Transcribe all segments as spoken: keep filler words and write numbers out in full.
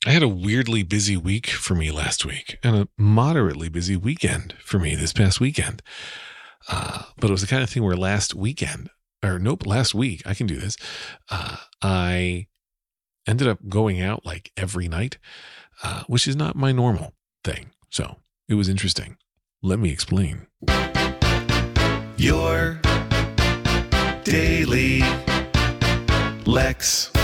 I had a weirdly busy week for me last week and a moderately busy weekend for me this past weekend. Uh, but it was the kind of thing where last weekend, or nope, last week, I can do this. Uh, I ended up going out like every night, uh, which is not my normal thing. So it was interesting. Let me explain. Your Daily Lex.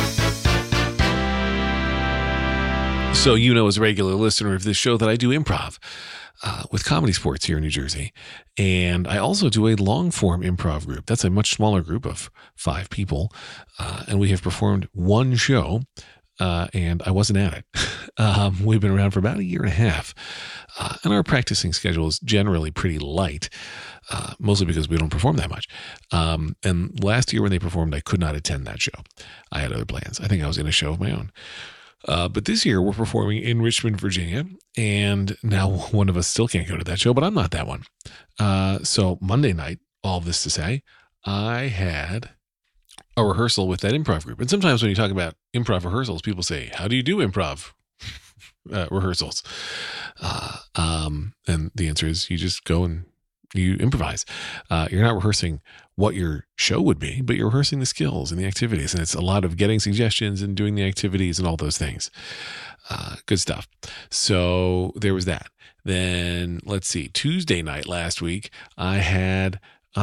So you know, as a regular listener of this show, that I do improv uh, with Comedy Sports here in New Jersey. And I also do a long-form improv group. That's a much smaller group of five people. Uh, and we have performed one show, uh, and I wasn't at it. um, we've been around for about a year and a half. Uh, and our practicing schedule is generally pretty light, uh, mostly because we don't perform that much. Um, and last year when they performed, I could not attend that show. I had other plans. I think I was in a show of my own. Uh, but this year we're performing in Richmond, Virginia, and now one of us still can't go to that show, but I'm not that one. Uh, so Monday night, all of this to say, I had a rehearsal with that improv group. And sometimes when you talk about improv rehearsals, people say, how do you do improv uh, rehearsals? Uh, um, and the answer is you just go and you improvise. Uh, you're not rehearsing what your show would be, but you're rehearsing the skills and the activities. And it's a lot of getting suggestions and doing the activities and all those things. Uh, good stuff. So there was that. Then let's see, Tuesday night last week, I had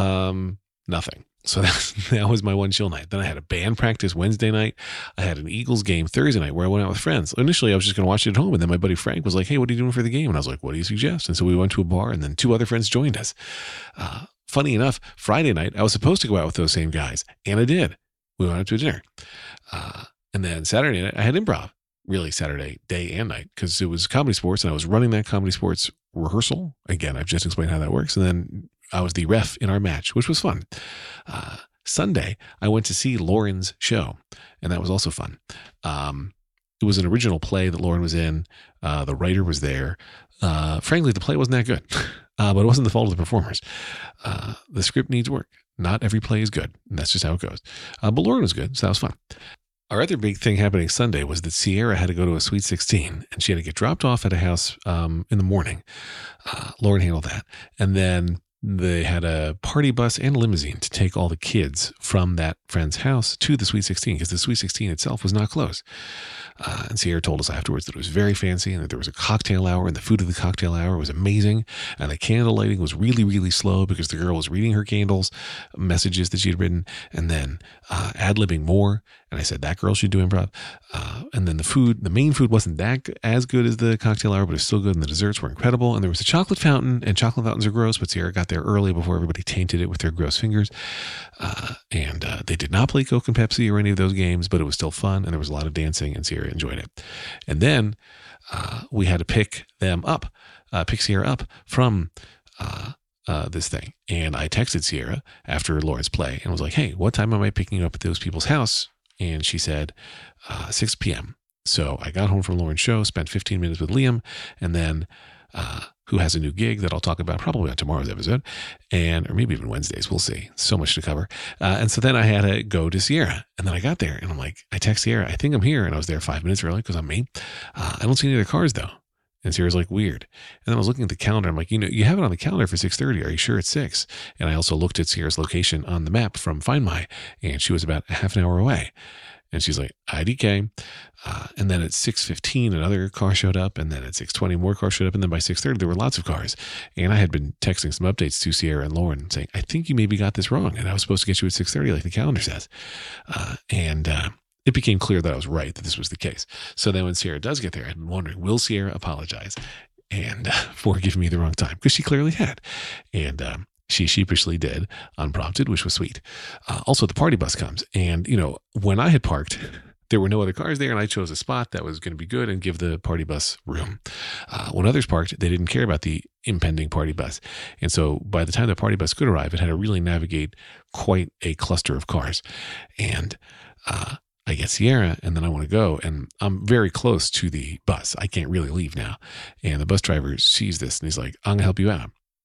um, nothing. So that, that was my one chill night. Then I had a band practice Wednesday night. I had an Eagles game Thursday night where I went out with friends. Initially, I was just going to watch it at home. And then my buddy Frank was like, hey, what are you doing for the game? And I was like, what do you suggest? And so we went to a bar and then two other friends joined us. Uh, funny enough, Friday night, I was supposed to go out with those same guys. And I did. We went out to a dinner. Uh, and then Saturday night, I had improv. Really Saturday, day and night, because it was Comedy Sports and I was running that Comedy Sports rehearsal. Again, I've just explained how that works. And then I was the ref in our match, which was fun. Uh, Sunday, I went to see Lauren's show, and that was also fun. Um, it was an original play that Lauren was in. Uh, the writer was there. Uh, frankly, the play wasn't that good, uh, but it wasn't the fault of the performers. Uh, the script needs work. Not every play is good, and that's just how it goes. Uh, but Lauren was good, so that was fun. Our other big thing happening Sunday was that Sierra had to go to a Sweet sixteen, and she had to get dropped off at a house um, in the morning. Uh, Lauren handled that. And then they had a party bus and limousine to take all the kids from that friend's house to the Sweet sixteen, because the Sweet sixteen itself was not closed. Uh, and Sierra told us afterwards that it was very fancy and that there was a cocktail hour, and the food of the cocktail hour was amazing. And the candle lighting was really, really slow because the girl was reading her candles, messages that she had written, and then uh, ad-libbing more. And I said, that girl should do improv. Uh, and then the food, the main food wasn't that g- as good as the cocktail hour, but it was still good. And the desserts were incredible. And there was a chocolate fountain, and chocolate fountains are gross, but Sierra got there early before everybody tainted it with their gross fingers. Uh, and uh, they did not play Coke and Pepsi or any of those games, but it was still fun. And there was a lot of dancing, and Sierra enjoyed it. And then uh, we had to pick them up, uh, pick Sierra up from uh, uh, this thing. And I texted Sierra after Lauren's play and was like, hey, what time am I picking you up at those people's house? And she said, uh, six p.m. So I got home from Lauren's show, spent fifteen minutes with Liam, and then uh, who has a new gig that I'll talk about probably on tomorrow's episode, and or maybe even Wednesdays. We'll see. So much to cover. Uh, and so then I had to go to Sierra. And then I got there, and I'm like, I text Sierra, I think I'm here. And I was there five minutes early because I'm me. Uh, I don't see any other cars, though. And Sierra's like, weird. And then I was looking at the calendar. I'm like, you know, you have it on the calendar for six thirty. Are you sure it's six? And I also looked at Sierra's location on the map from Find My, and she was about a half an hour away. And she's like, I D K. Uh, and then at six fifteen, another car showed up. And then at six twenty, more cars showed up. And then by six thirty, there were lots of cars. And I had been texting some updates to Sierra and Lauren saying, I think you maybe got this wrong. And I was supposed to get you at six thirty like the calendar says. Uh, and uh, it became clear that I was right, that this was the case. So then when Sierra does get there, I've been wondering, will Sierra apologize and uh, for giving me the wrong time? Because she clearly had. And um, she sheepishly did, unprompted, which was sweet. Uh, also, the party bus comes. And, you know, when I had parked, there were no other cars there, and I chose a spot that was going to be good and give the party bus room. Uh, when others parked, they didn't care about the impending party bus. And so by the time the party bus could arrive, it had to really navigate quite a cluster of cars. And uh, I get Sierra, and then I want to go, and I'm very close to the bus. I can't really leave now. And the bus driver sees this, and he's like, I'm going to help you out.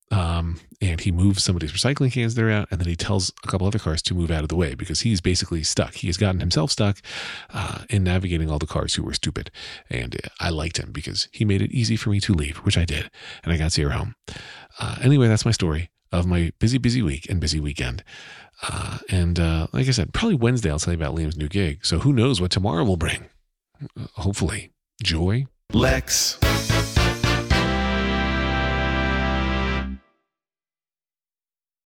Um, and he moves somebody's recycling cans that are out, and then he tells a couple other cars to move out of the way because he's basically stuck. He has gotten himself stuck uh, in navigating all the cars who were stupid. And uh, I liked him because he made it easy for me to leave, which I did. And I got to see her home. Uh, anyway, that's my story of my busy, busy week and busy weekend. Uh, and uh, like I said, probably Wednesday I'll tell you about Liam's new gig. So who knows what tomorrow will bring? Uh, hopefully, joy. Lex